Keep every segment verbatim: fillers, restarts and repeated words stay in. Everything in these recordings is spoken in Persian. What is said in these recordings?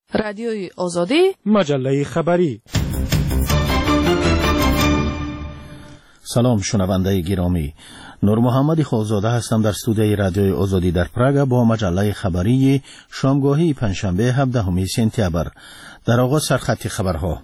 رادیوی آزادی، مجله خبری. سلام شنونده گرامی، نور محمد خالزاده هستم در استودیوی رادیوی آزادی در پراگ با مجله خبری شامگاهی پنجشنبه هفدهم سپتامبر. در آغاز سرخط خبرها.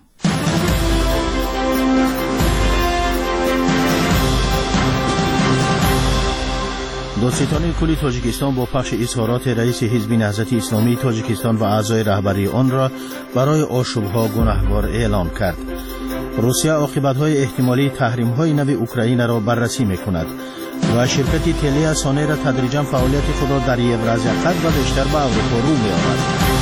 دادستانی کلی تاجیکستان با پخش اظهارات رئیس حزب نهضت اسلامی تاجیکستان و اعضای رهبری آن را برای آشوب‌ها گناهکار اعلام کرد. روسیه عاقبت‌های احتمالی تحریم‌های نو اوکراین را بررسی می‌کند و شرکت تلیا سانر تدریجاً فعالیت خود را در یوراسیا خط و بیشتر به اروپا رو می‌آورد.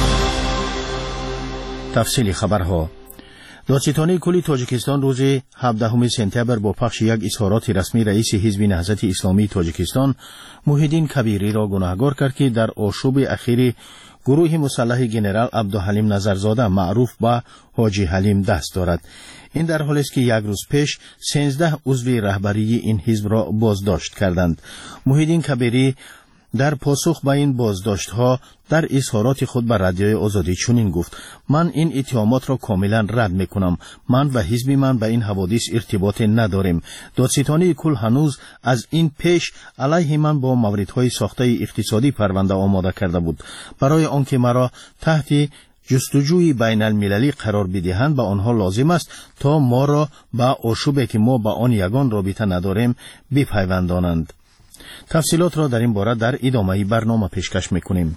تفصیل خبرها. دادستانی کلی تاجیکستان روز هفدهم سپتامبر با پخش یک اظهارات رسمی رئیس حزب نهضت اسلامی تاجیکستان موحدین کبیری را گناهکار کرد که در آشوب اخیر گروه مسلح جنرال عبدالحلیم نظرزاده معروف به حاجی حلیم دست دارد. این در حالی است که یک روز پیش سیزده عضو رهبری این حزب را بازداشت کردند. موحدین کبیری در پاسخ به این بازداشت‌ها در اظهارات خود به رادیوی آزادی چنین گفت: من این اتهامات را کاملا رد می‌کنم. من و حزب من به این حوادث ارتباط نداریم. دادستانی کل هنوز از این پیش علیه من با موردهای ساخته اقتصادی پرونده آماده کرده بود. برای آنکه مرا تحت جستجوی بین المللی قرار بدهند به آنها لازم است تا ما را به آشوبی که ما با آن یگان رابطه نداریم بپیوندانند. تفصیلات را در این باره در ادامه برنامه پیشکش میکنیم.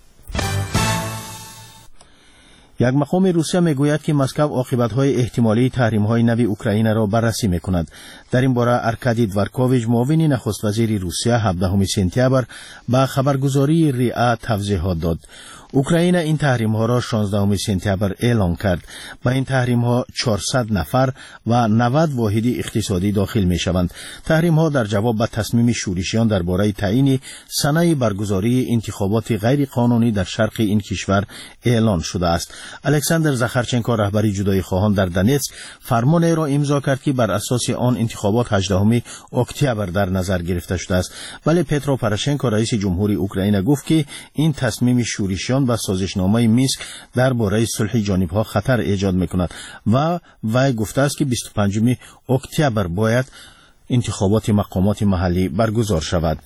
یک مقام روسیه میگوید که مسکو عاقبت‌های احتمالی تحریم‌های نو اوکراین را بررسی میکند. در این باره ارکادی دورکوویچ معاون نخست وزیر روسیه هفدهم سپتامبر به خبرگزاری ریا توضیحات داد. اوکراین این تحریم‌ها را شانزدهم سپتامبر اعلام کرد. با این تحریم‌ها چهارصد نفر و نود واحد اقتصادی داخل می‌شوند. تحریم‌ها در جواب به تصمیم شورشیان درباره تعیین سنه برگزاری انتخابات غیر قانونی در شرق این کشور اعلان شده است. الکساندر زاخارچنکو رهبری جدایی خواهان در دونتسک فرمانی را امضا کرد که بر اساس آن انتخابات هجدهم اکتبر در نظر گرفته شده است. ولی پترو پروشنکو رئیس جمهوری اوکراین گفت که این تصمیم شورشیان با سازشنامه مینسک درباره صلح جانبها خطر ایجاد میکند و وی گفته است که بیست و پنجم اکتبر باید انتخابات مقامات محلی برگزار شود.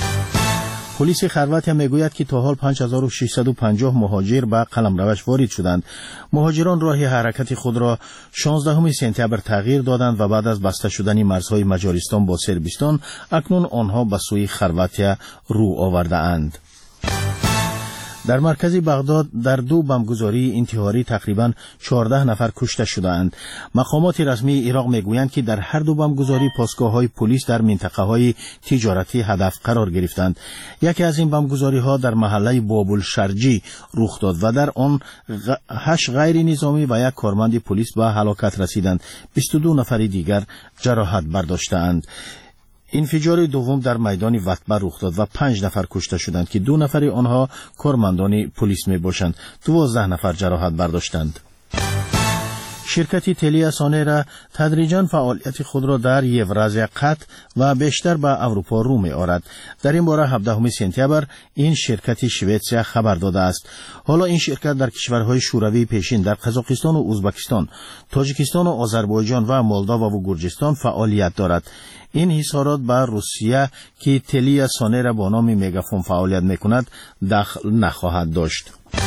پلیس خرواتیا میگوید که تا حال پنج هزار و ششصد و پنجاه مهاجر به قلمروش وارد شدند. مهاجران راه حرکت خود را شانزدهم سپتامبر تغییر دادند و بعد از بسته شدن مرزهای مجارستان با صربستان اکنون آنها به سوی خرواتیا رو آورده اند. در مرکز بغداد در دو بمبگذاری انتحاری تقریباً چهارده نفر کشته شدند. مقامات رسمی عراق میگویند که در هر دو بمبگذاری پاسگاه‌های پلیس در منطقه‌های تجارتی هدف قرار گرفتند. یکی از این بمبگذاری‌ها در محله بابالشرجی رخ داد و در آن هشت غیر نظامی و یک کارمند پلیس به هلاکت رسیدند. بیست و دو نفر دیگر جراحت برداشتند. انفجار دوم در میدان وطبه رخ داد و پنج نفر کشته شدند که دو نفر آنها کارمندان پلیس می باشند. دوازده نفر جراحت برداشتند. شرکت تلیا سانر تدریجاً فعالیت خود را در یوراسیا قطع و بیشتر به اروپا رو می آورد. در این باره هفدهم سپتامبر این شرکت شویتسیا خبر داده است. حالا این شرکت در کشورهای شوروی پیشین در قزاقستان و ازبکستان، تاجیکستان و آذربایجان و مولداوا و گرجستان فعالیت دارد. این حصارات بر روسیه که تلیا سانر با نام مگافون فعالیت میکند دخل نخواهد داشت.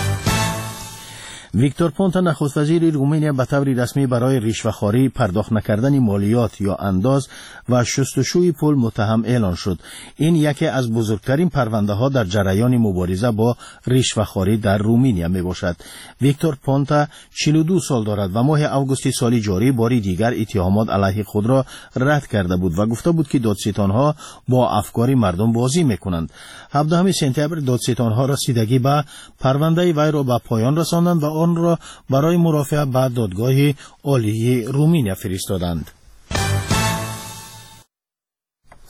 ویکتور پونتا نخست وزیر رومانیا به طور رسمی برای رشوه‌خواری، پرداخت نکردن مالیات یا انداز و شستشوی پول متهم اعلان شد. این یکی از بزرگترین پرونده ها در جریان مبارزه با رشوه‌خواری در رومانیا می باشد. ویکتور پونتا چهل و دو سال دارد و ماه آگوست سال جاری باری دیگر اتهامات علیه خود را رد کرده بود و گفته بود که دادستان‌ها با افکار مردم بازی می‌کنند. هفدهم سپتامبر دادستان‌ها رسیدگی به پرونده وی را به پایان رساندند و آن را برای مرافعه به دادگاه عالی رومانیا فرستادند.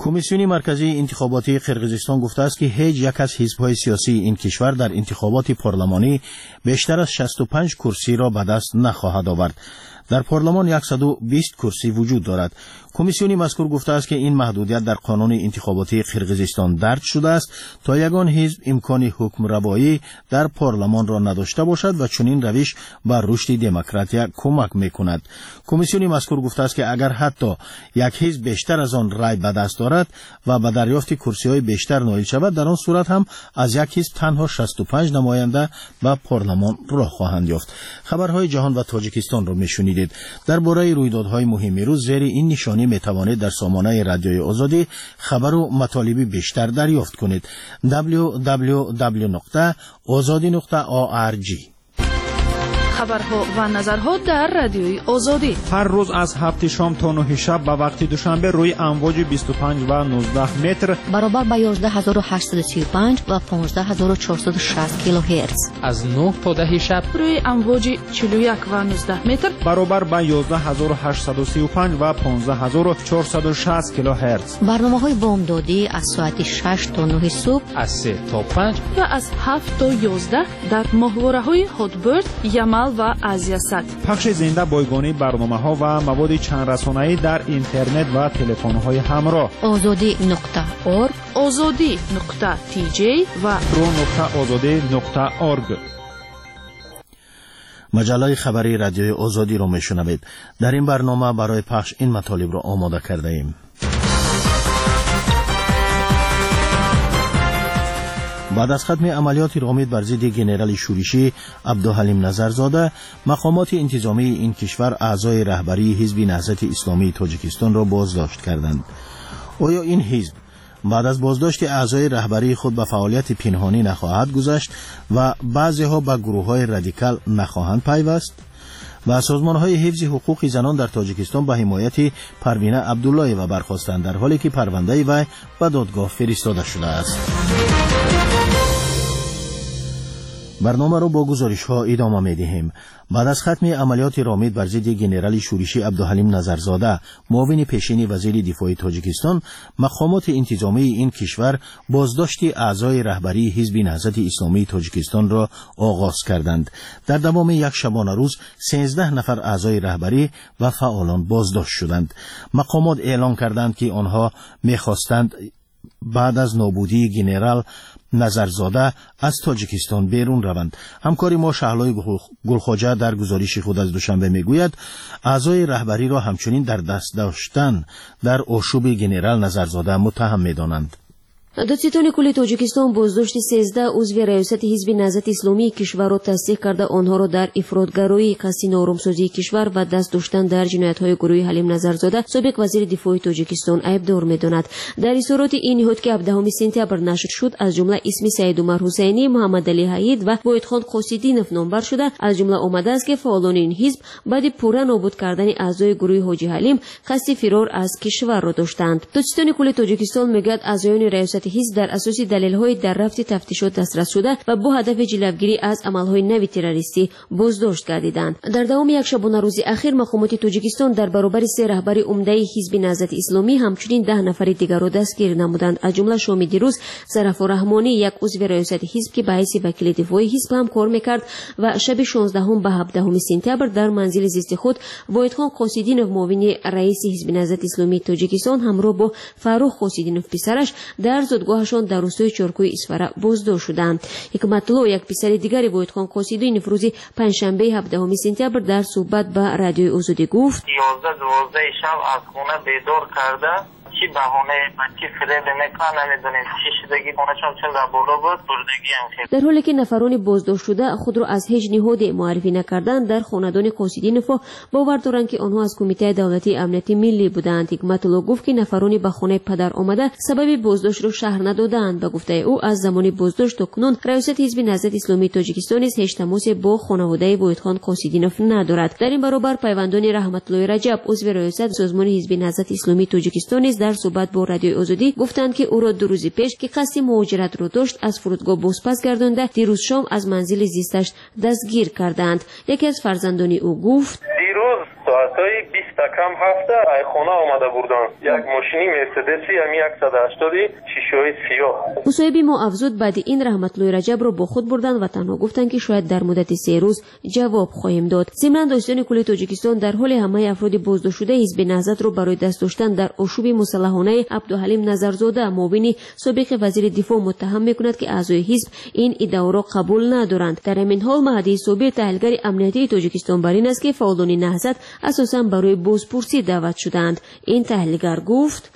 کمیسیون مرکزی انتخاباتی قرقیزستان گفته است که هیچ یک از حزب‌های سیاسی این کشور در انتخابات پارلمانی بیشتر از شصت و پنج کرسی را به دست نخواهد آورد. در پارلمان صد و بیست کرسی وجود دارد. کمیسیون مذکور گفته است که این محدودیت در قانون انتخاباتی قرقیزستان درج شده است تا یگان حزب امکان حکم روایی در پارلمان را نداشته باشد و چنین روش بر رشد دموکراسی کمک میکند. کمیسیون مذکور گفته است که اگر حتی یک حزب بیشتر از آن رای به دست دارد و به دریافت کرسی‌های بیشتر نائل شود، در آن صورت هم از یک حزب تنها شصت و پنج نماینده به پارلمان راه خواهند یافت. خبرهای جهان و تاجیکستان را میشنیدید. درباره رویدادهای مهم روز زیر این نشانی می توانید در سامانه رادیوی آزادی خبر و مطالبی بیشتر دریافت کنید. دبلیو دبلیو دبلیو نقطه آزادی نقطه او آر جی. خبرها و نظرها در رادیوی آزادی هر روز از هفت شام تا نه شب به وقت دوشنبه روی امواج بیست و پنج و نوزده متر برابر با یازده هزار و هشتصد و سی و پنج و پانزده هزار و چهارصد و شصت کیلوهرتز، از نه تا ده شب روی امواج چهل و یک و نوزده متر برابر با یازده هزار و هشتصد و سی و پنج و پانزده هزار و چهارصد و شصت کیلوهرتز. برنامه‌های بامدادی از ساعت شش تا نه صبح، از سه تا پنج و از هفت تا یازده در ماهواره‌های هاتبرد، یمل و آزیاست. پخش زنده بایگانی برنامه‌ها و مواد چند رسانه‌ای در اینترنت و تلفن‌های همراه. آزادی نقطه اورگ، آزادی نقطه تی جی و رو نقطه آزادی نقطه اورگ. مجله خبری رادیوی آزادی را میشنوید. در این برنامه برای پخش این مطالب را آماده کرده ایم. بعد از ختم عملیات رامید بر ضد ژنرال شورشی عبدالحلیم نظرزاده، مقامات انتظامی این کشور اعضای رهبری حزب نهضت اسلامی تاجیکستان را بازداشت کردند. آیا این حزب بعد از بازداشت اعضای رهبری خود به فعالیت پنهانی نخواهد گذاشت و بعضی‌ها به گروه‌های رادیکال نخواهند پیوست؟ و سازمان‌های حفظ حقوق زنان در تاجیکستان به حمایت پروینه عبداللهیوا برخاستند، در حالی که پرونده وی به دادگاه فرستاده شده است. برنامه را با گزارش ها ادامه می دهیم. بعد از ختم عملیات رامید بر ضد ژنرال شورشی عبدالحلیم نظرزاده، معاون پیشین وزیر دفاع تاجیکستان، مقامات انتظامی این کشور بازداشت اعضای رهبری حزب نهضت اسلامی تاجیکستان را آغاز کردند. در دوام یک شبانه روز سیزده نفر اعضای رهبری و فعالان بازداشت شدند. مقامات اعلام کردند که آنها می‌خواستند بعد از نابودی ژنرال نظرزاده از تاجیکستان بیرون روند. همکاری ما شهلای گلخواجه در گزارش خود از دوشنبه میگوید اعضای رهبری را همچنین در دست داشتن در آشوب ژنرال نظرزاده متهم می‌دانند. دادستان کل تاجیکستان بازداشت سیزده عضو ریاست حزب نهضت اسلامی کشور را تصدیق کرده آنها را در افراطگرایی، قصد نارامسازی کشور و دست داشتن در جنایت‌های گروه حلیم نظرزاده سابق وزیر دفاع تاجیکستان عیبدار می‌داند. در اظهارات این نهاد که هفدهم سپتامبر نشر شد، از جمله اسم سید عمر حسینی، محمد علی حید و وحیدخان قاصدینوف نامبر شده، از جمله آمده است که فعالان این حزب بعد پورا نابود کردن اعضای گروه حاجی حلیم قصد فرار از کشور را داشتند. دادستان کل تاجیکستان میگوید اعضایان ریاست حزب در اساس دلایل‌های در رفت تفتیشات دسترس شده و با هدف جلوگیری از عمل‌های نوی تروریستی بازداشت گردیدند. در دوام یک شبانه روز اخیر مقامات تاجیکستان در برابر سه رهبر عمده حزب نهضت اسلامی همچنین ده نفر دیگر را دستگیر نمودند، از جمله شام دیروز ظرف رحمانی، یک عضو ریاست حزب که به حیث وکیل دفاع حزب هم کار می‌کرد و شب شانزدهم به هفدهم سپتامبر در منزل زیست خود وحیدخان قاصدینوف، معاون رئیس حزب نهضت اسلامی تاجیکستان، همراه با فرخ قاصدینوف پسرش در زادگاهشان در روستای چارکوی اسفره بازداشت شدند. حکمت‌الله، یک پسر دیگر وحیدخان قاصدینوف، روز پنجشنبه هفدهم سپتامبر در صحبت با رادیوی آزادی گفت یازده دوازده شب از خونه بیدار کرده، چی بهانه بچی فریب میکنه نمیدونیم چی شدگی خونه چون چون در بالا بود بردگی هم خیلی. در حالی که نفران بازداشت شده خود را از هیچ نهادی معرفی نکردند، در خاندان قاصدینوف باور دارند که آنها از کمیته دولتی امنیت ملی بودند. حکمت‌الله گفت که نفران به خانه پدر آمده سبب بازداشت را شرح ندادند. به گفته او از زمان بازداشت تا کنون ریاست حزب نهضت اسلامی تاجیکستان نیز هیچ تماسی با خانواده وحیدخان قاصدینوف ندارد. در این برابر پیوندان رحمت‌الله رجب، عضو ریاست سازمان حزب نهضت اسلامی تاجیکستان نیز در صحبت با رادیوی آزادی گفتند که او را دو روز پیش که قصد مهاجرت را داشت از فرودگاه بازپس گردانده، دیروز شام از منزل زیستش دستگیر کردند. یکی از فرزندان او گفت دیروز ساعتای بیست کم هفته ای خانه آمده بودن یک ماشینی مرسدسی ام صد و هشتاد شیشه‌های سیاه. مصاحبه ما افزود بعد این رحمت الله رجب رو با خود بردن و تنها گفتن که شاید در مدت سه روز جواب خواهیم داد. ضمن داشتن کل تاجیکستان در حال همه افراد بازداشت شده حزب نهضت رو برای دست داشتن در آشوب مسلحانه عبدالحلیم نظرزاده معاون سابق وزیر دفاع متهم میکند که اعضای حزب این ادعا را قبول ندارند. در همین حال مهدی صابر تحلیلگر امنیتی تاجیکستان بر این است که فعالان نهضت اساساً برای بازپرسی دعوت شدند. این تحلیلگر گفت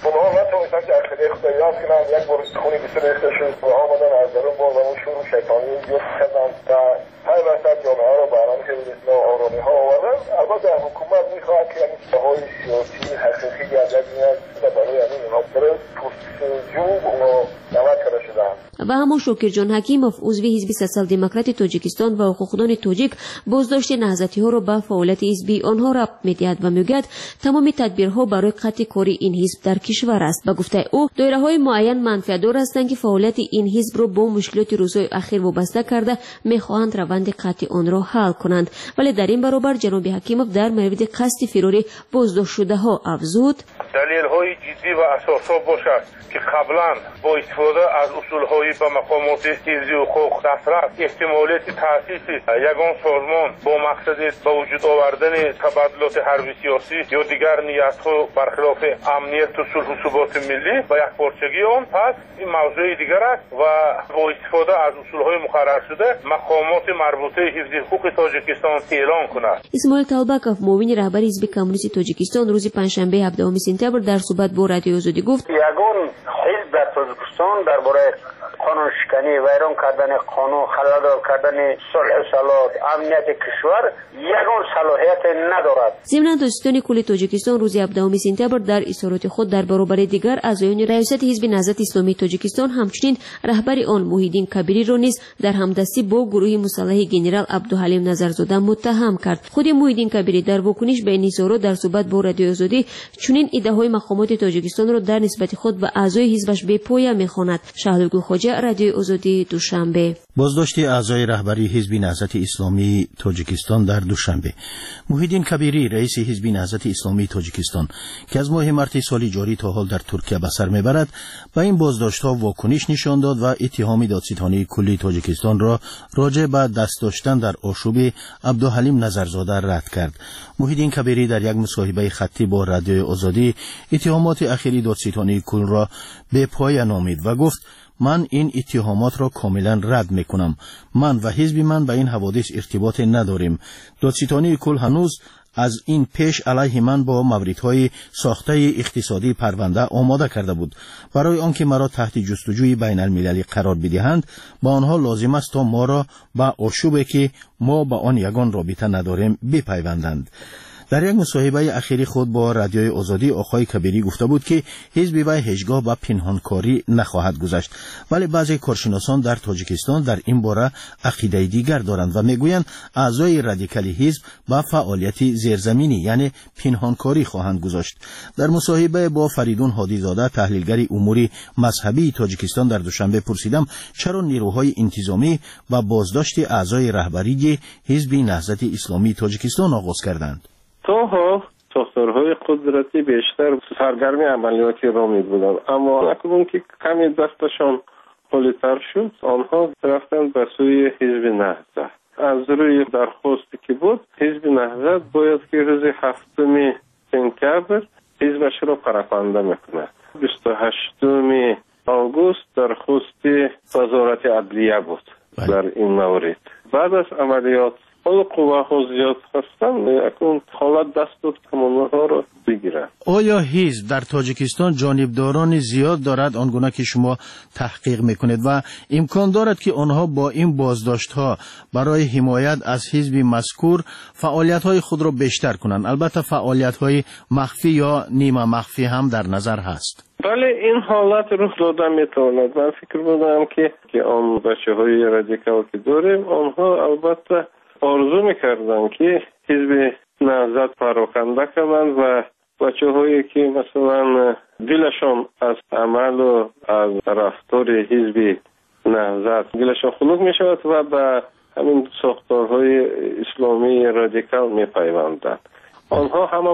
یک بار خونی بسیار شد و آمدن از درون با و شروع شیطانی یوت کردن و هر وسط جامعه را برام که به آرامی ها آوردن. البته حکومت میخواهد که این ساهای سیاسی حقیقی از یک نیاز برای این مناظره پرسجو و دعوت کرده شدن. و همان شوکر جان حکیموف عضو حزب سوسیال دموکرات تاجیکستان و حقوقدان تاجیک بازداشت نهضتی ها را به فعالیت حزبی آنها ربط می‌دهد و میگوید تمام تدبیرها برای قطع کاری این حزب در کشور است. به گفته او دایره‌های معین منفعت‌دار هستند که فعالیت این حزب را با مشکلات روزهای اخیر وابسته کرده می‌خواهند روند قطع آن را حل کنند. ولی در این برابر جناب حکیموف در مورد قصد فراری بازداشت شده ها افزود دلیل‌های جدی و اساسا باشد که قبلا با استفاده از اصول‌های به مقامات حفظی حقوق دسترس احتمالیت تأسیس یگان سازمان با مقصد به وجود آوردن تبادلات حربی سیاسی یا دیگر نیت‌ها برخلاف امنیت و صلح و ثبات ملی و یکپارچگی آن پس این موضوع دیگر است و با استفاده از اصول‌های مقرر شده مقامات مربوطه حفظ حقوق تاجیکستان اعلام کند. اسماعیل طالبکوف معاون رهبر حزب کمونیست تاجیکستان روز پنجشنبه هفدهم سپتامبر در صحبت با رادیو آزادی گفت یگان حزب در تاجیکستان درباره قانون شکنی ویران کردن قانون خلل کردن صلح و صلات امنیت کشور یگان صلاحیت ندارد. ضمن داشتن کل تاجیکستان روز هفدهم سپتامبر در اظهارات خود در برابر دیگر اعضایان ریاست حزب نهضت اسلامی تاجیکستان همچنین رهبر آن موحیدین کبیری را نیز در همدستی با گروه مسلح گنرال عبدالحلیم نظرزاده متهم کرد. خود موحیدین کبیری در واکنش به این اظهارات در صحبت با رادیو آزادی چنین ایده‌های مقامات تاجیکستان را در نسبت خود به اعضای حزبش به پایه می‌خواند. شهدالگل خواجه، رادیو آزادی، دوشنبه. بازداشت اعضای رهبری حزب نهضت اسلامی تاجیکستان در دوشنبه. موحیدین کبیری رئیس حزب نهضت اسلامی تاجیکستان که از ماه مارس سال جاری تا حال در ترکیه به سر میبرد به این بازداشت‌ها واکنش نشان داد و اتهام دادستانی کلی تاجیکستان را راجع به دست داشتن در آشوب عبدالحلیم نظرزاده رد کرد. موحیدین کبیری در یک مصاحبه خطی با رادیو آزادی اتهامات اخیری دادستانی کل را به پایه نامید و گفت من این اتهامات را کاملا رد میکنم. من و حزب من به این حوادث ارتباط نداریم. دادستانی کل هنوز از این پیش علیه من با موردهای ساخته اقتصادی پرونده آماده کرده بود. برای آنکه مرا تحت جستجوی بین المللی قرار بدهند با آنها لازم است تا ما را به آشوبی که ما با آن یگان رابطه نداریم بپیوندند. در یک مصاحبه اخیری خود با رادیوی آزادی آقای کبیری گفته بود که حزب وی هیچگاه به پنهانکاری نخواهد گذشت، ولی بعضی کارشناسان در تاجیکستان در این باره عقیده دیگر دارند و میگویند اعضای رادیکال حزب با فعالیت زیرزمینی یعنی پنهانکاری خواهند گذاشت. در مصاحبه با فریدون هادیزاده تحلیلگر امور مذهبی تاجیکستان در دوشنبه پرسیدم چرا نیروهای انتظامی و بازداشت اعضای رهبری حزب نهضت اسلامی تاجیکستان آغاز کردند. تاها ساختارهای قدرتی بیشتر سرگرمی عملیاتی را می بودند، اما اکنون که کمی دستشان خالی‌تر شد آنها رفتند به سوی حزب نهضت. از روی درخواستی که بود حزب نهضت باید که روز هفتم سپتامبر حزبش را پراکنده میکند. بیست و هشتم آگوست درخواست وزارت عدلیه بود در این مورد. بعد از عملیات حالا قوه ها زیاد هستن اکنون حالت دست داد کمانه ها را بگیرن. آیا حزب در تاجیکستان جانبداران زیاد دارد آنگونه که شما تحقیق میکنید و امکان دارد که آنها با این بازداشت ها برای حمایت از حزب مذکور فعالیت های خود را بیشتر کنند؟ البته فعالیت های مخفی یا نیمه مخفی هم در نظر هست. بله این حالت رخ داده میتواند. من فکر میکنم که که آن بچه های رادیکال که داریم آنها البته آرزو میکردن که حزب نهضت پراکنده کنند و بچه هایی که مثلا دلشان از عمل و از رفتار حزب نهضت دلشان خنک میشود و به همین ساختارهای اسلامی رادیکال میپیوندند. آنها همه وقت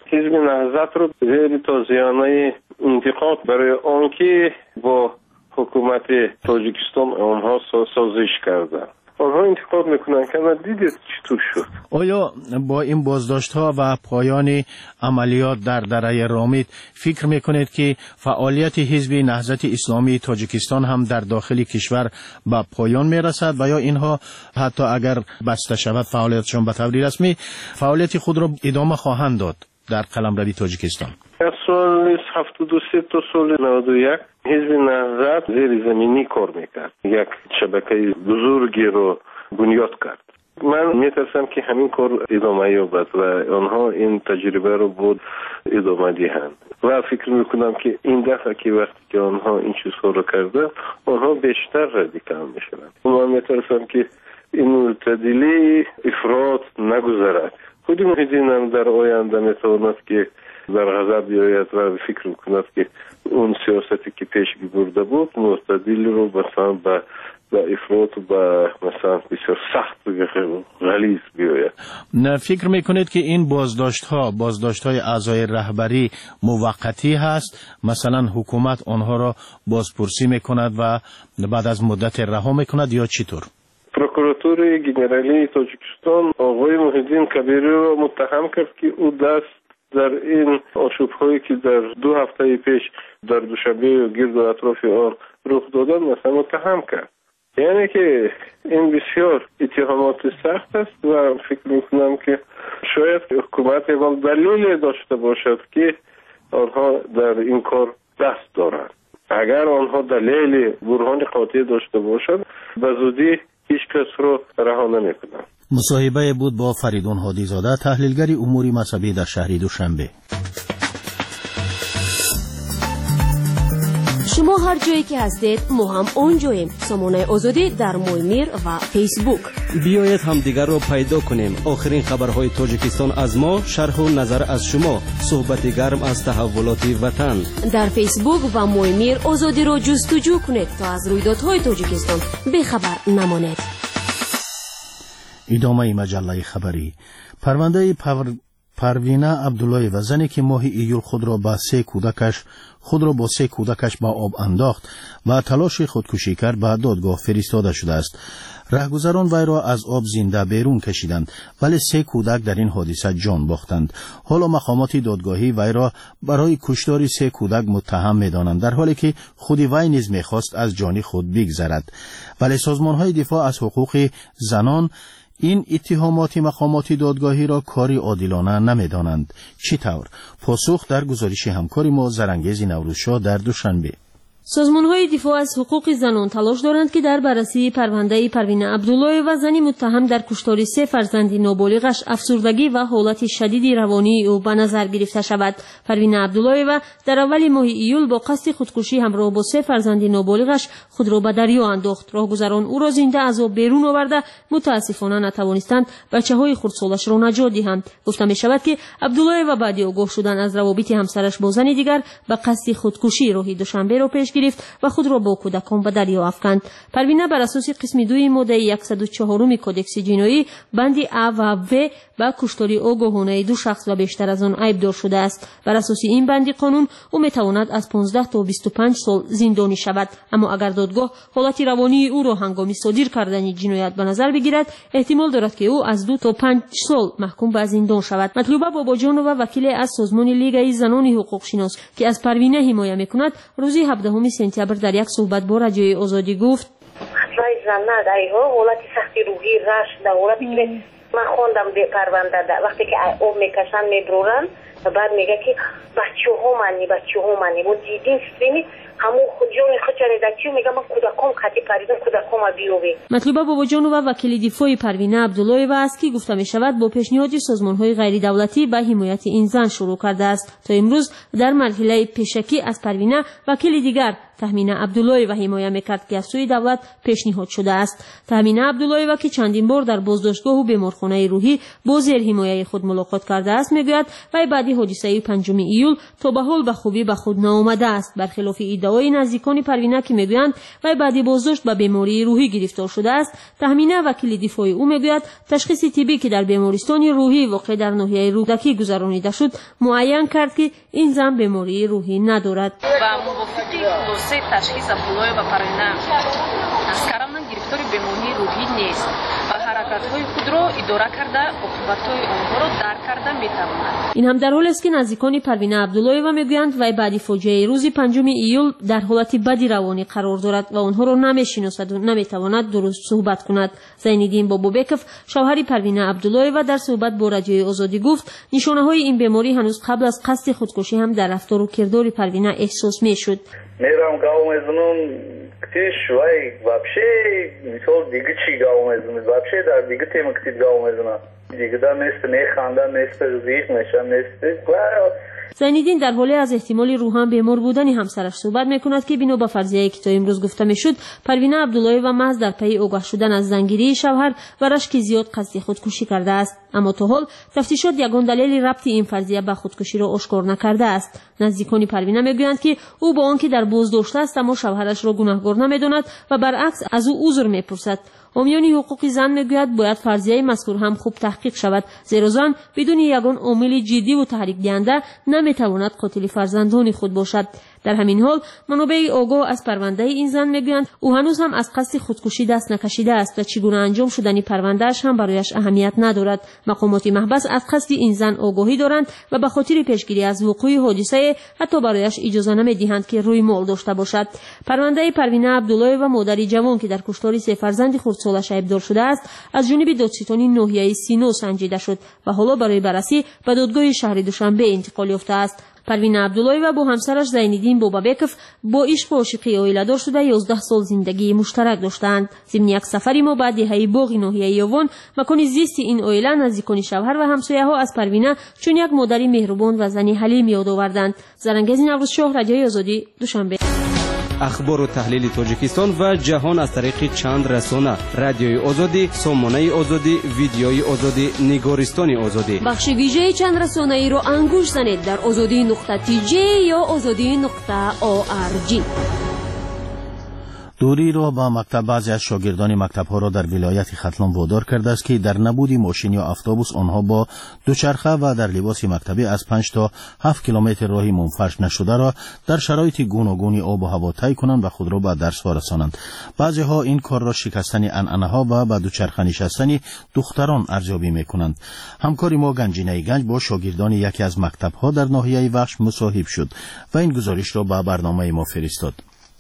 حزب نهضت رو زیر تازیانه انتقاد برای آنکه با حکومت تاجیکستان آنها سازش کردند. آنها انتقاد میکنن که ندیدید چطور شد. آیا با این بازداشت ها و پایان عملیات در دره رامید فکر میکنید که فعالیت حزب نهضت اسلامی تاجیکستان هم در داخل کشور به پایان میرسد و یا اینها حتی اگر بسته شود فعالیتشان به طور رسمی فعالیت خود را ادامه خواهند داد در قلمرو تاجیکستان؟ از سال هفتاد و سه تا سال نود و یک حزب نهضت زیر زمینی کار میکرد، یک شبکه بزرگی رو بنیاد کرد. من میترسم که همین کار ادامه یابد و آنها این تجربه رو بود ادامه دهند و فکر میکنم که این دفعه که وقتی که آنها این چیزها رو کرده آنها بیشتر رادیکال میشوند. من میترسم که این معتدلی افراط نگذرد. خود محیدین هم در آینده میتواند که در غضب بیاید و فکر میکند که اون سیاستی که پیش برده بود معتدل رو مثلا به به افراط و به مثلا بسیار سخت و غلیظ بیاید. نه فکر میکنید که این بازداشت ها بازداشت های اعضای رهبری موقتی هست؟ مثلا حکومت آنها را بازپرسی میکند و بعد از مدت رها میکند یا چطور؟ پروکوراتور گنرالی تاجیکستان آقای محیدین کبیری را متهم کرد که او دست در این آشوب‌هایی که در دو هفته پیش در دوشنبه و گرد و اطراف آن رخ دادن مثلا متهم کرد. یعنی که این بسیار اتهامات سخت است و فکر میکنم که شاید حکومت اول دلیل داشته باشد که آنها در این کار دست دارند. اگر آنها دلیل برهان قاطع داشته باشند به زودی هیچ کس رو رها نمیکنند. مصاحبه بود با فریدون هادی زاده، تحلیلگر امور مذهبی در شهر دوشنبه. شما هر جایی که هستید ما هم اونجاییم. سامانه آزادی در مویمیر و فیسبوک. بیایید همدیگر رو پیدا کنیم. آخرین خبرهای تاجیکستان از ما، شرح و نظر از شما، صحبت گرم از تحولات وطن. در فیسبوک و مویمیر آزادی رو جستجو کنید تا از رویدادهای تاجیکستان بی‌خبر نمانید. ادامه مجله خبری. پرونده پر... پروینه عبدالله و زنی که ماه ایول خود را با سه کودکش خود را با سه کودکش با آب انداخت و تلاش خودکشی کرد به دادگاه فرستاده شده است. رهگذران وی را از آب زنده بیرون کشیدند ولی سه کودک در این حادثه جان باختند. حالا مقامات دادگاهی وی را برای کشتار سه کودک متهم می‌دانند در حالی که خود وی نیز می‌خواست از جان خود بگذرد. ولی سازمان‌های دفاع از حقوق زنان این اتهامات مقامات دادگاهی را کاری عادلانه نمی‌دانند. چطور؟ پاسخ در گزارش همکار ما زرنگیز نوروزشاه در دوشنبه. سازمان‌های دفاع از حقوق زنان تلاش دارند که در بررسی پرونده پروینه عبدالله و زنی متهم در کشتار سه فرزند نابالغش افسردگی و حالت شدید روانی او به نظر گرفته شود. پروینه عبدالله و در اول ماه ایول با قصد خودکشی همراه با سه فرزند نابالغش خود را به دریا انداخت. راهگذران او را زنده از آب بیرون آورده متاسفانه نتوانستند بچه‌های خردسالش را نجات دهند. گفته می‌شود که عبدالله و بعد آگاه شدن از روابط همسرش با زنی دیگر به قصد خودکشی راه دوشنبه را پیش گرفت و خود را با کودکان به دریا افکند. پروینه بر اساس قسم دوی ماده صد و چهار کودکس جنایی بند ا و و با کشتاری آگاهانه دو شخص و بیشتر از آن عیبدار شده است. بر اساس این بند قانون او میتواند از پانزده تا بیست و پنج سال زندانی شود، اما اگر دادگاه حالت روانی او را هنگام صادر کردن جنایت به نظر بگیرد احتمال دارد که او از دو تا پنج سال محکوم به زندان شود. مطلوبه باباجانова وکیل از سازمان لیگ زنان حقوق شناس که از پروینه حمایت میکند روز هفدهم سپتامبر در یک صحبت با رادیوی آزادی گفت رای زنه در ایها حالت سختی روحی رش در حالتی که من خوندم به پرونده در وقتی که آب میکشن میبرورن و بعد میگه که بچه ها منی بچه ها منی و دیدین سینی همون خود جان خود چنین دکتیو میگه من کودکام خطی پریدم کودکام بیوبی. مطلوبه باباجانova وکیل دفاع پروینه عبدالله و است که گفته میشود با پیشنهاد سازمان‌های غیر دولتی به حمایت این زن شروع کرده است. تا امروز در مرحله پیشکی از پروینه وکیل دیگر تهمینه عبداللهیوا حمایه میکرد که از سوی دولت پیشنهاد شده است. تهمینه عبداللهیوا که چندین بار در بازداشتگاه و بیمارخانه روحی با زیر حمایه خود ملاقات کرده است میگوید وی بعد حادثه پنجم ایول تا به حال به خوبی به خود ناآمده است، برخلاف ادعای نزدیکان پروینه که میگویند وی بعد بازداشت به بیماری روحی گرفتار شده است. تهمینه وکیل دفاع او میگوید تشخیص طبی که در بیمارستان روحی واقع در ناحیه رودکی گذرانیده شد معین کرد که این زن بیماری روحی ندارد. و موافق با سه تشخیص عبداللهیوا و پروینه از کارمند گرفتار بیماری روحی نیست و حرکت‌های خود را اداره کرده عاقبت‌های آنها را درک کرده می‌تواند. این هم در حالی است که نزدیکان پروینه عبداللهیوا میگویند وی بعد فاجعه روز پنجم ایول در حالت بدی روانی قرار دارد و آنها را نمی‌شناسد و نمی‌تواند درست صحبت کند. زینالدین بابابکوف شوهر پروینه عبداللهیوا در صحبت با رادیوی آزادی گفت نشانه‌های این بیماری هنوز قبل از قصد خودکشی هم در رفتار و کردار پروینه احساس می‌شد. میرم گاو میزنم کتیش وای вообще مثال دیگه چی گاو میزنم вообще در دیگه تیم کتی گاو میزنم دیگه در نیست نه خواندن نیست زیش نشان نیست. زینالدین در حالی از احتمال روحان بیمار بودن همسرش صحبت میکند که بنا به فرضیه‌ای که تا امروز گفته میشد پروینه عبداللهیوا محض در پی آگاه شدن از زنگیری شوهر و رشک زیاد قصد خودکشی کرده است، اما تا حال تفتیشات یگان دلیل ربط این فرضیه به خودکشی را آشکار نکرده است. نزدیکان پروینه میگویند که او با آنکه در بازداشت است اما شوهرش را گناهکار نمیداند و برعکس از او عذر میپرسد. حامیان حقوق زن میگوید باید فرضیه مذکور هم خوب تحقیق شود، زیرا زن بدون یگان عامل جدی و تحریک دهنده نمیتواند قاتل فرزندان خود باشد. در همین حال منابع آگاه از پرونده این زن میگویند او هنوز هم از قصد خودکشی دست نکشیده است و چگونه انجام شدن پروندهش هم برایش اهمیت ندارد. مقامات محبس از قصد این زن آگاهی دارند و به خاطر پیشگیری از وقوع حادثه حتی برایش اجازه نمیدهند که روی مال داشته باشد. پرونده پروینه عبداللهیوا و مادری جوان که در کشتار سه فرزند خردسالش ایبدار شده است از جانب دادستانی ناحیه سینو سنجیده شد و حالا برای بررسی به دادگاه شهر دوشنبه انتقال یافته است. پروینه عبداللهیوا با همسرش زینالدین بابابکوف با عشق و عاشقی عائله‌دار شده یازده سال زندگی مشترک داشتند. ضمن یک سفری ما بعد دهه باغ ناحیه یوان مکان زیست این عائله نزدیکان شوهر و همسایه‌ها از پروینه چون یک مادری مهربان و زنی حلیم یاد آوردند. زرنگز نوروز شاه، رادیوی آزادی، دوشنبه. اخبار و تحلیل تاجیکستان و جهان از طریق چند رسانه: رادیوی آزادی، سامانه آزادی، ویدیوی آزادی، نگارستان آزادی. بخش ویژه چند رسانه ای رو انگوش زنید در آزادی نقطه تی جی یا آزادی نقطه او آر جی. دوری را با مکتب بعضی از شاگردان مکتب‌ها را در ولایت ختلان وادار کرده است که در نبود ماشین یا اتوبوس آنها با دوچرخه و در لباس مکتبی از پنج تا هفت کیلومتر راهی منفرش نشده را در شرایط گوناگونی آب و هوا طی کنند و خود را به درس وارسانند. بعضی‌ها این کار را شکستن عنعنه‌ها و به دوچرخه نشستن دختران ارزیابی می‌کنند. همکاری ما گنجینه گنج با شاگردان یکی از مکتب‌ها در ناحیه وخش مصاحب شد و این گزارش را به برنامه ما فرستاد.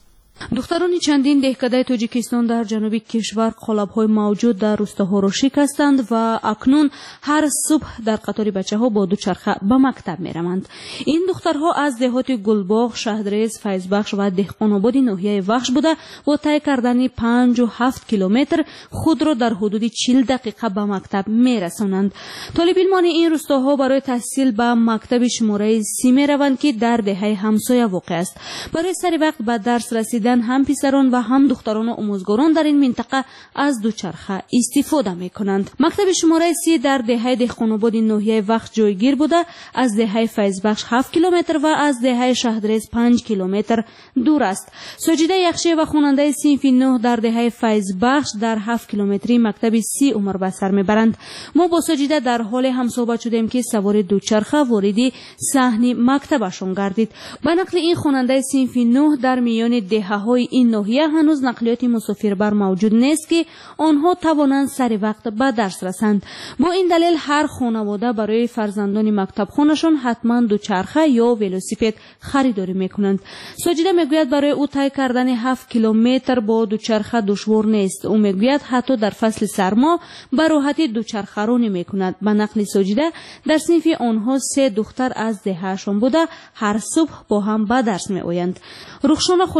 دختران چندین دهکده تاجیکستان در جنوب کشور قالب‌های موجود در روستاها را شکستند و اکنون هر صبح در قطار بچه‌ها با دوچرخه به مکتب می‌روند. این دخترها از دهات گلباغ، شهدرز، فیضبخش و دهقان‌آباد ناحیه وخش بوده و طی کردن پنج و هفت کیلومتر خود را در حدود چهل دقیقه به مکتب می‌رسانند. طالب علمان این روستاها برای تحصیل به مکتب شماره سی می‌روند که در دهه همسایه واقع است. برای سری وقت به درس رسیدن هم پسران و هم دختران آموزگاران در این منطقه از دوچرخه استفاده می کنند. مکتب شماره سی در دهه دهقان‌آباد ناحیه وخش جایگیر بوده، از دهه فیضبخش هفت کیلومتر و از دهه شهدرز پنج کیلومتر دور است. ساجده یخشی و خواننده صنف نه در دهه فیضبخش در هفت کیلومتری مکتب سی عمر به سر میبرند. ما با ساجده در حال همصحبت شدیم که سوار دوچرخه وارد صحن مکتبشان گردید. به نقل این خواننده صنف نه در میان دهه های این ناحیه هنوز نقلیات مسافربر موجود نیست که آنها توانند سر وقت به درس رسند. با این دلیل هر خانواده برای فرزندان مکتب خانشان حتما دوچرخه یا ولوسیپد خریداری میکنند. ساجده میگوید برای او طی کردن هفت کیلومتر با دوچرخه دشوار نیست. او میگوید حتی در فصل سرما به راحتی دوچرخه رانی میکند. به نقل ساجده در صنف آنها سه دختر از دههشان بوده هر صبح با هم به درس میآیند. رخشان خوجای و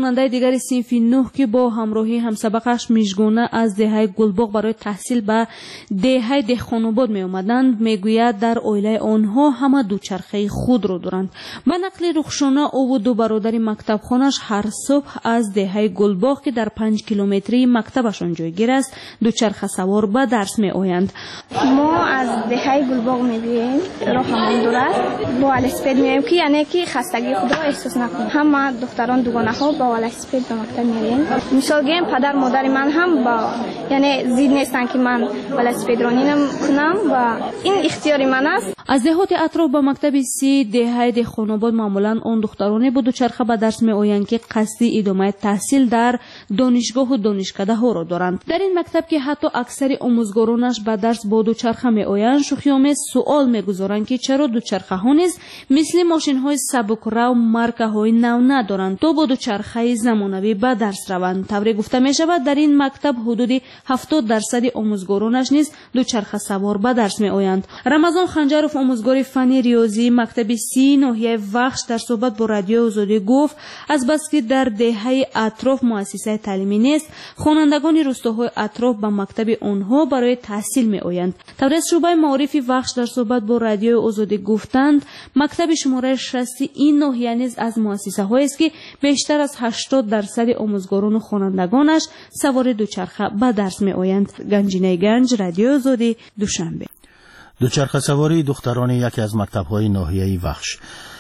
خواننده دیگر صنف نه که با همراهی همسبقش میژگونه از دهه گلباغ برای تحصیل به دهه دهخان‌آباد می آمدند میگوید در عائله آنها همه دوچرخه خود را دارند. به نقل رخشانه او و دو برادر مکتب خانش هر صبح از دهه گلباغ که در پنج کیلومتری مکتبشان جایگیر است دوچرخه سوار به درس می آیند. ما از دهه گلباغ می بیاییم راه همان دور است با ولسپید می آییم که یعنی که خستگی خود را احساس نکنیم. همه دختران دوگانه ها با ولسپید به مکتب می آیند. مثال گیم پدر مادر من هم با یعنی زید نیستن که من ولسپید رانی کنم و این اختیار من است. از دهات اطراف به مکتب سی دهه دهخان‌آباد معمولا آن دخترانی با دوچرخه به درس می آیند که قصدی ادامه تحصیل در دانشگاه و دانشکده ها را دارند. در این مکتب که حتی اکثر آموزگارانش به درس با دوچرخه می آیند شوخی‌آمیز سوال می گذارند که چرا دوچرخه ها نیز مثل ماشین های سبکرو مارکه های نو ندارند تا با دوچرخه زمانوی به درس روند. طوری گفته می شود در این مکتب حدود هفتاد درصد آموزگارانش نیز دوچرخه سوار به درس می آیند. رمضان خنجرف آموزگار فن ریاضی مکتب سی ناحیه وخش در صحبت با رادیو آزادی گفت از بس که در دهه اطراف مؤسسه تعلیمی نیست خوانندگان روستاهای اطراف به مکتب آنها برای تحصیل می آیند. طوری از شعبه معارف وخش در صحبت با رادیو آزادی گفتند مکتب شماره شصت این ناحیه نیز از مؤسسه هایی است که بیشتر از هشتاد درصد آموزگاران و خوانندگانش سوار دوچرخه به درس می آیند. گنجینه گنج رادیو آزادی دوشنبه. دوچرخه سواری دختران یکی از مکتب‌های ناحیه وخش.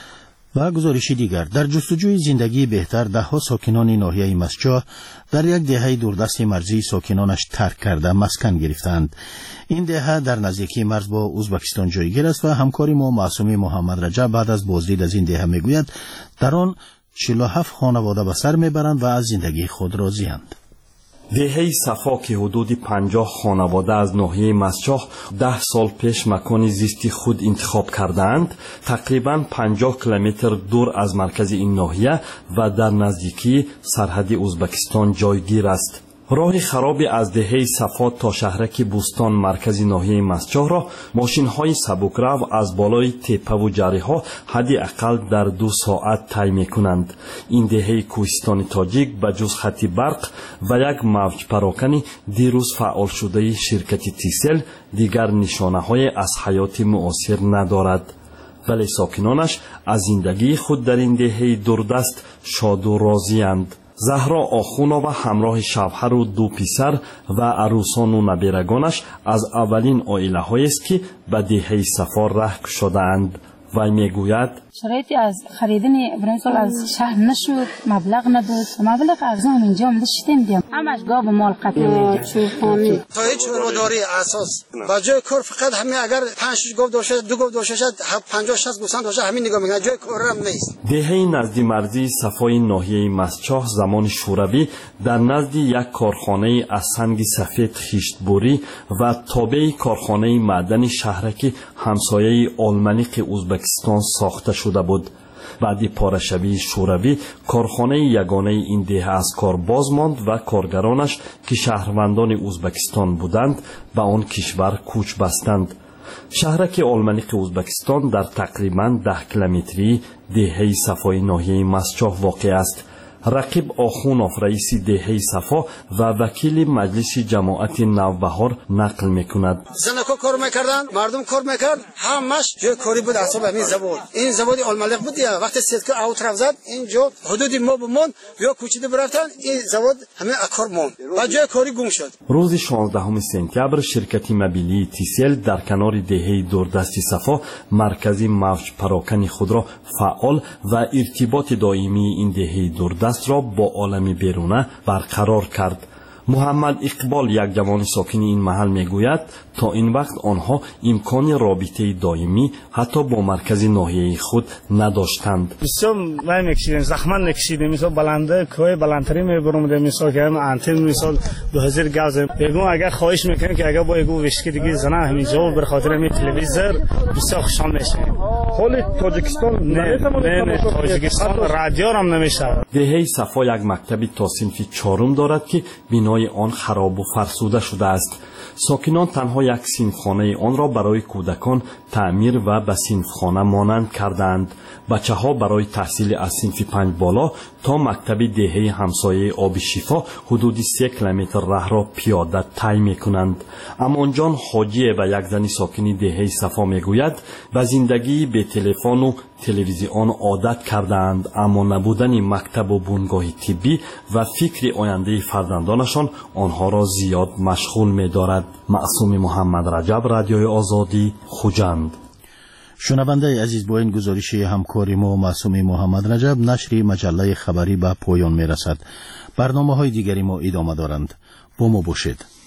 و گزارش دیگر در جستجوی زندگی بهتر ده ها ساکنان ناحیه مسجاه در یک دهه دوردست مرزی ساکنانش ترک کرده مسکن گرفتند. این دهه در نزدیکی مرز با ازبکستان جایگیر است و همکاری ما معصومی محمد رجب بعد از بازدید از این دهه میگوید در آن چهل و هفت خانواده به سر میبرند و از زندگی خود راضی‌اند. دهه صفا که حدود پنجاه خانواده از ناحیه مسجاه ده سال پیش مکان زیستی خود انتخاب کردند تقریباً پنجاه کیلومتر دور از مرکز این ناحیه و در نزدیکی سرحد ازبکستان جایگیر است. راه خرابی از دهه صفا تا شهرک بوستان مرکزی ناحیه مسجاه را ماشین های سبکرو از بالای تپه و جری ها حدی اقل در دو ساعت طی می کنند. این دهه کوهستان تاجیک به جز خط برق و یک موج پراکنی دیروز فعال شده شرکت تیسل دیگر نشانه های از حیات معاصر ندارد. ولی ساکنانش از زندگی خود در این دهه دوردست شاد و راضی اند. زهرا آخونова همراه شوهر و دو پسر و عروسان و نبیرگانش از اولین عائله‌هایی است که به دهه صفا ره شده‌اند. وی میگوید شرایطی از خریدن برای سال از شهر نشد، مبلغ نداشت، مبلغ ارزان اینجا هم داشتیم دیم همش گاب مال قطع میگه تا هیچ رواداری اساس با جای کار فقط همین اگر پنج شش گاو داشته دو گاو داشته پنجاه شصت گوسفند داشته همین نگاه میکنه جای کار هم نیست. دهه نزدی مرزی صفای ناحیه مسجاه زمان شوروی در نزد یک کارخانه از سنگ سفید خشتبری و تابع کارخانه معدن شهرک همسایه آلمانیق ازبکستان ساخته شده بود. بعد پاره‌شوی شوروی کارخانه یگانه این دهه از کار باز ماند و کارگرانش که شهروندان ازبکستان بودند به آن کشور کوچ بستند. شهرک آلمانیق ازبکستان در تقریباً ده کیلومتری دهه صفای ناحیه مسجاه واقع است. رقیب آخونوف رئیس دهه صفا و وکیل مجلس جماعت نوبهار نقل میکند. زنکا کار میکردن، مردم کار میکرد، همش جای کاری بود حساب همین زبان. این زبان آلمانیق بود یا وقتی سیدکا اوت رفت زد اینجا حدود ما بمون یا کوچیده برفتن این زبان همین اکار موند و جای کاری گم شد. روز شانزدهم سپتامبر شرکت مبیلی تیسل در کنار دهه دوردست صفا مرکزی موج پراکنی خود را فعال و ارتباط دائمی این دهه دوردست را با عالم بیرونه برقرار کرد. محمد اقبال یک جوان ساکن این محل میگوید تا این وقت آنها امکان رابطه دائمی حتی با مرکز ناحیه خود نداشتند. بسیار ما میکشیدیم زحمت میکشیدیم مثلا بلنده کوه بلندتری میبرم مثلا که انتن مثلا دو هزار گاز بگم اگر خواهش میکنم که اگر با یگو وشکی دیگه زنه همینجا به خاطر می تلویزیون بسیار خوشحال میشیم. حال تاجیکستان نه نه تاجیکستان رادیو هم نمیشه. دهه صفا یک مکتبی تا صنف چهارم دارد که بنای آن خراب و فرسوده شده است. ساکنان تنها یک صنفخانه آن را برای کودکان تعمیر و به صنفخانه مانند کردند. بچه ها برای تحصیل از صنف پنج بالا تا مکتب دهه همسایه آب شفا حدود سه کیلومتر راه را پیاده طی می کنند. امانجان حاجی و یک زن ساکن دهه صفا می گوید به زندگی به تلفن و تلویزیون عادت کردند، اما نبودن مکتب و بنگاه طبی و فکر آینده فرزندانشان آنها را زیاد مشغول می دارد. معصوم محمد رجب، رادیوی آزادی، خوجند. شنونده عزیز، با این گزارش همکاری ما معصوم محمد رجب نشر مجله خبری به پایان می رسد. برنامه های دیگری ما ادامه دارند. با ما باشید.